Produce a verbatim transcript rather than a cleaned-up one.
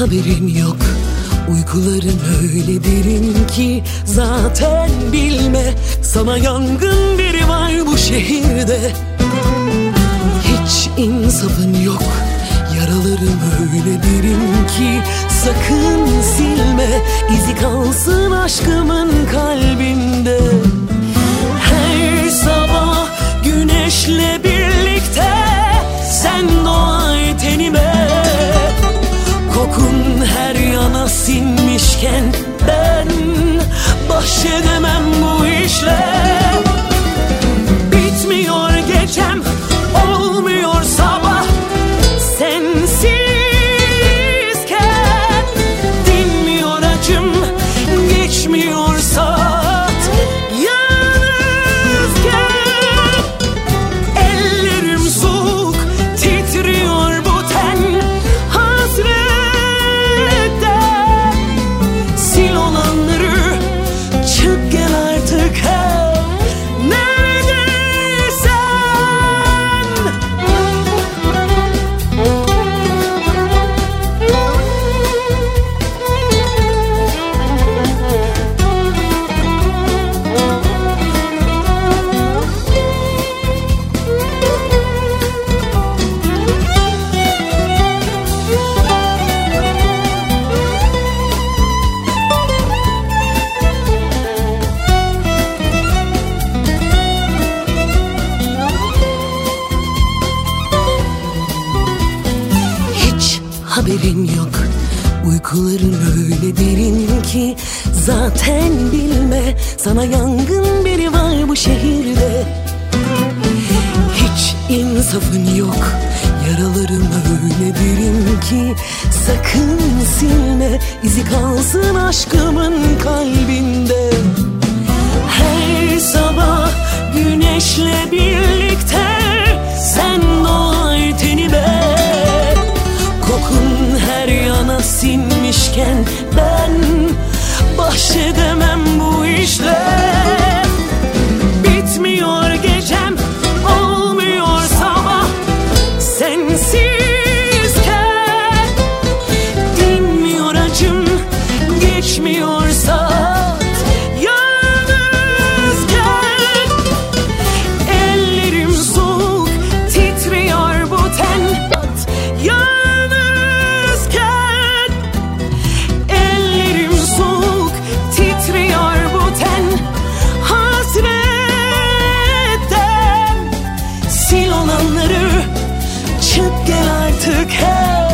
haberin yok. Uykuların öyle derin ki zaten bilme. Sana yangın biri var bu şehirde. Hiç insafın yok. Yaralarım öyle derin ki sakın silme. İzi kalsın aşkımın kalbinde. Her sabah güneşle birlikte sen doğar tenime. Kokun her yana sinmişken ben baş edemem bu işle. Bitmiyor gecem, olmuyor sabah sensizken. Dinmiyor acım, geçmiyor saat yalnızken. Ellerim soğuk, titriyor bu ten hasretten. Sil olanları, çık gel artık her neredeysen. Haberin yok. Uykuların öyle derin ki zaten bilme. Sana yangın biri var bu şehirde. Hiç insafın yok. Yaralarım öyle derin ki sakın silme. İzi kalsın aşkımın kalbinde. Her sabah güneşle birlikte sen doğar tenime. Kokun her yana sinmişken ben baş edemem bu işle. Bitmiyor gecem, olmuyor sabah sensizken. Dinmiyor acım, geçmiyor saat yalnızken. Ellerim soğuk, titriyor bu ten yalnızken. Sil olanları, çık gel artık her